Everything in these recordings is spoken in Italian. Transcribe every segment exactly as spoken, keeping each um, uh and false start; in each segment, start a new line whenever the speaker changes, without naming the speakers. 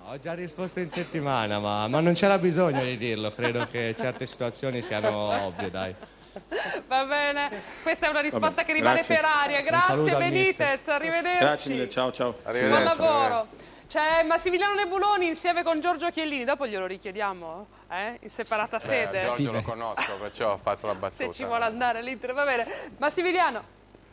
Ho già risposto in settimana, ma, ma non c'era bisogno di dirlo, credo che certe situazioni siano ovvie, dai.
Va bene, questa è una risposta che rimane
grazie.
per aria. Grazie Benitez, arrivederci.
Grazie mille, ciao ciao.
Buon lavoro. C'è Massimiliano Nebuloni insieme con Giorgio Chiellini, dopo glielo richiediamo eh? in separata sede.
Eh, Giorgio sì, lo conosco, perciò ho fatto una battuta.
Se ci vuole andare all'Inter, va bene. Massimiliano.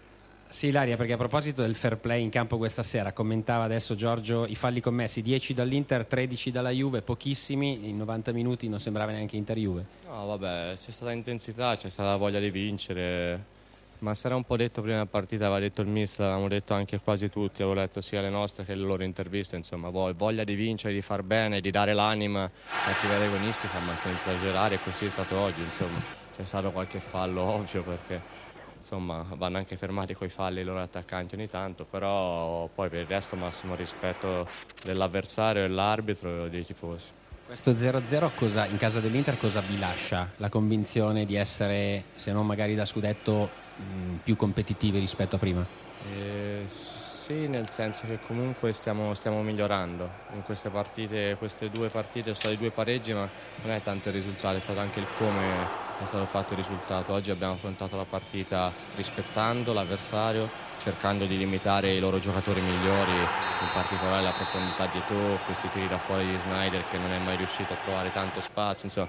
Sì, Ilaria, perché a proposito del fair play in campo questa sera, commentava adesso Giorgio i falli commessi, dieci dall'Inter, tredici dalla Juve, pochissimi, in novanta minuti non sembrava neanche Inter-Juve.
No, vabbè, c'è stata intensità, c'è stata voglia di vincere, ma si era un po' detto prima della partita, aveva detto il mister, l'avevamo detto anche quasi tutti, avevo letto sia le nostre che le loro interviste, insomma, voglia di vincere, di far bene, di dare l'anima cattiveria agonistica, ma senza esagerare, e così è stato oggi, insomma, c'è stato qualche fallo ovvio perché... Insomma, vanno anche fermati coi falli i loro attaccanti ogni tanto, però poi per il resto massimo rispetto dell'avversario e dell'arbitro e dei tifosi.
Questo zero a zero cosa, in casa dell'Inter cosa vi lascia? La convinzione di essere, se non magari da scudetto, mh, più competitivi rispetto a prima?
Eh, sì, nel senso che comunque stiamo, stiamo migliorando. In queste partite, queste due partite, sono stati due pareggi, ma non è tanto il risultato, è stato anche il come è stato fatto il risultato. Oggi abbiamo affrontato la partita rispettando l'avversario, cercando di limitare i loro giocatori migliori, in particolare la profondità di Eto'o, questi tiri da fuori di Sneijder che non è mai riuscito a trovare tanto spazio. Insomma,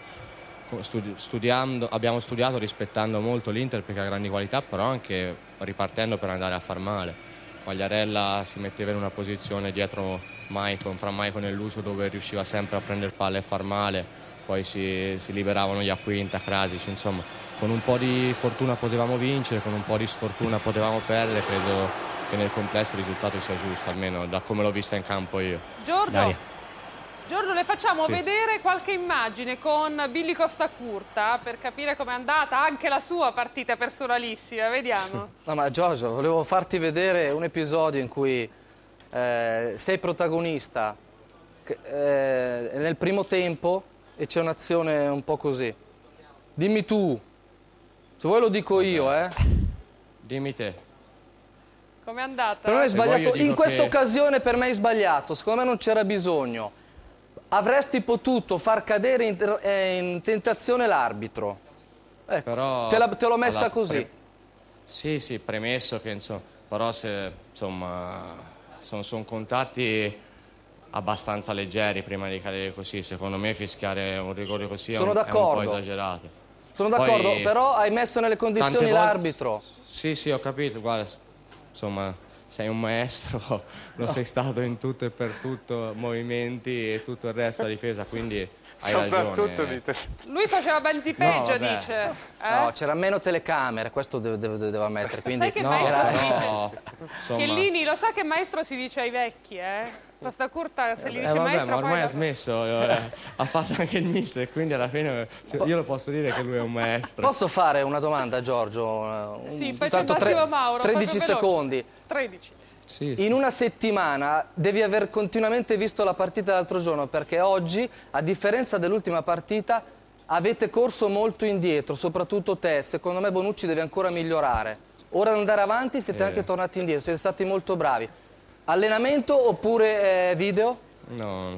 studi studiando, abbiamo studiato rispettando molto l'Inter perché ha grandi qualità, però anche ripartendo per andare a far male. Quagliarella si metteva in una posizione dietro Maicon, fra Maicon e Lucio, dove riusciva sempre a prendere palle e far male. Poi si, si liberavano gli Acquinta, Krasic, insomma, con un po' di fortuna potevamo vincere, con un po' di sfortuna potevamo perdere, credo che nel complesso il risultato sia giusto, almeno da come l'ho vista in campo io.
Giorgio,
Daria.
Giorgio le facciamo
Sì.
vedere qualche immagine con Billy Costacurta per capire com'è andata anche la sua partita personalissima, vediamo.
No, ma Giorgio, volevo farti vedere un episodio in cui eh, sei protagonista che, eh, nel primo tempo e c'è un'azione un po' così. Dimmi tu, se vuoi lo dico io, eh.
Dimmi te.
Com'è andata?
Per me hai sbagliato, in questa
che...
occasione per me hai sbagliato, secondo me non c'era bisogno. Avresti potuto far cadere in, eh, in tentazione l'arbitro. Ecco,
Però
te l'ho messa così.
Pre... Sì, sì, premesso che insomma, però se insomma sono son contatti abbastanza leggeri prima di cadere così, secondo me fischiare un rigore così è un, è un po' esagerato.
Sono d'accordo, però hai messo nelle condizioni l'arbitro.
Sì, sì, ho capito, guarda, insomma, sei un maestro, lo no. sei stato in tutto e per tutto, movimenti e tutto il resto della difesa, quindi hai
Soprattutto
ragione.
dite.
Lui faceva ben di peggio,
no,
dice. Eh?
No, c'era meno telecamere, questo doveva mettere, quindi...
Sai che
no,
maestro
no,
si dice?
no, insomma...
Chiellini, lo sa che maestro si dice ai vecchi, eh? Costacurta, se gli dice
eh, vabbè,
maestro...
ma ormai
poi...
ha smesso, eh, ha fatto anche il mister, quindi alla fine io lo posso dire che lui è un maestro.
Posso fare una domanda, Giorgio? Un,
sì, poi c'è Massimo Mauro.
tredici secondi.
tredici.
Sì, sì.
In una settimana devi aver continuamente visto la partita dell'altro giorno, perché oggi, a differenza dell'ultima partita, avete corso molto indietro, soprattutto te. Secondo me Bonucci deve ancora migliorare. Ora ad andare avanti siete eh. anche tornati indietro, siete stati molto bravi. Allenamento oppure eh, video?
No,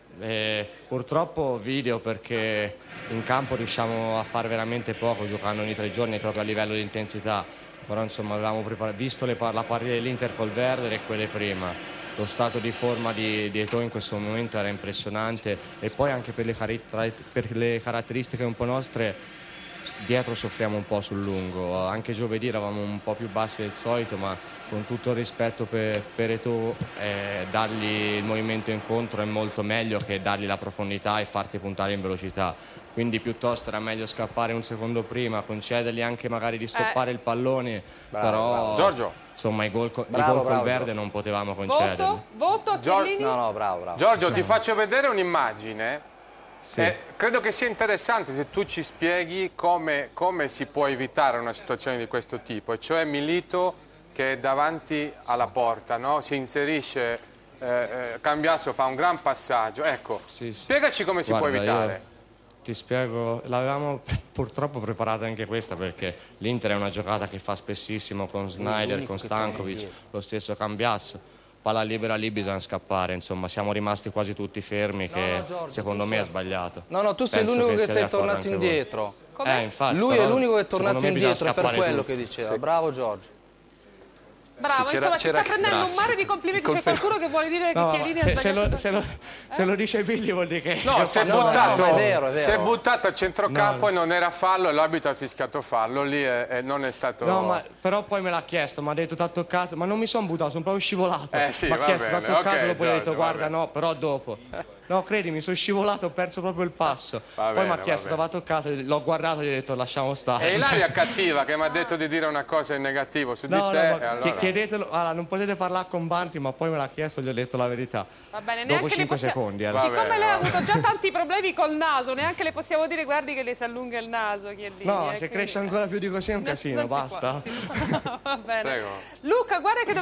eh, purtroppo video, perché in campo riusciamo a fare veramente poco giocando ogni tre giorni proprio a livello di intensità. Però insomma avevamo visto le, la partita dell'Inter col Werder e quelle prima. Lo stato di forma di, di Eto'o in questo momento era impressionante, e poi anche per le, per le caratteristiche un po' nostre dietro soffriamo un po' sul lungo. Anche giovedì eravamo un po' più bassi del solito, ma con tutto il rispetto per, per Eto'o, eh, dargli il movimento incontro è molto meglio che dargli la profondità e farti puntare in velocità. Quindi piuttosto era meglio scappare un secondo prima, concedergli anche magari di stoppare eh. il pallone,
bravo,
però
bravo. Giorgio,
insomma i gol, co
bravo,
i gol
bravo,
col Verde
Giorgio.
non potevamo concederli.
Voto? Voto?
Giorgio,
no, no, bravo, bravo.
Giorgio,
bravo.
ti faccio vedere un'immagine.
Sì.
Eh, credo che sia interessante se tu ci spieghi come, come si può evitare una situazione di questo tipo, e cioè Milito che è davanti alla porta, no? Si inserisce, eh, eh, Cambiasso fa un gran passaggio, ecco,
Sì, sì.
spiegaci come si
Guarda,
può evitare.
Ti spiego, l'avevamo purtroppo preparata anche questa, perché l'Inter è una giocata che fa spessissimo con Sneijder, con Stankovic, lo stesso Cambiasso. palla libera lì bisogna scappare, insomma siamo rimasti quasi tutti fermi,
No,
che
no, Giorgio,
secondo
tu
me
sei-
è sbagliato.
No, no, tu sei
Penso
l'unico che,
sia
sei
d'accordo
tornato
anche voi.
indietro.
Com'è?
Eh, infatti,
Lui è
però,
l'unico che è tornato
secondo me bisogna
indietro, è per
scappare
quello
tutti.
che diceva.
Sì.
Bravo Giorgio.
Bravo,
Sì,
insomma,
c'era-
ci sta
c'era-
prendendo un
grazie.
mare di complimenti. C'è
Colpe-
qualcuno che vuole dire che
No,
Chiellini
se,
ha
se,
sbagliato?
lo, se, lo, se lo dice Billy vuol dire che...
No, si è
No, no,
buttato,
no, ma è vero, è vero.
si è buttato a centrocampo
No, no.
e non era fallo e l'arbitro ha fischiato fallo, lì è- è- non è stato...
No, ma però poi me l'ha chiesto, mi ha detto ti ha toccato, ma non mi sono buttato, sono proprio scivolato.
Eh sì,
mi ha
va
chiesto ti ha
bene,
toccato,
ok,
dopo gli ho detto
Giorgio, va
guarda
bene.
no, però dopo. No, credimi, sono scivolato, ho perso proprio il passo.
Va
poi
bene,
mi ha
va
chiesto ti
bene.
aveva toccato, l'ho guardato e gli ho detto lasciamo stare.
È Ilaria cattiva che mi ha detto di dire una cosa in negativo su
No,
di te
no,
e
ma
allora...
chiedetelo, allora, non potete parlare con Banti, ma poi me l'ha chiesto e gli ho detto la verità.
Va bene,
Dopo
neanche le
cinque
possiamo-
secondi. eh.
Va
Siccome
bene,
lei ha
va
avuto già tanti problemi col naso, neanche le possiamo dire guardi che le si allunga il naso, Chiellini.
No,
eh,
se
quindi-
cresce ancora più di così è un
Non-
casino,
non si
basta.
può, sì. Va bene.
Prego.
Luca, guarda che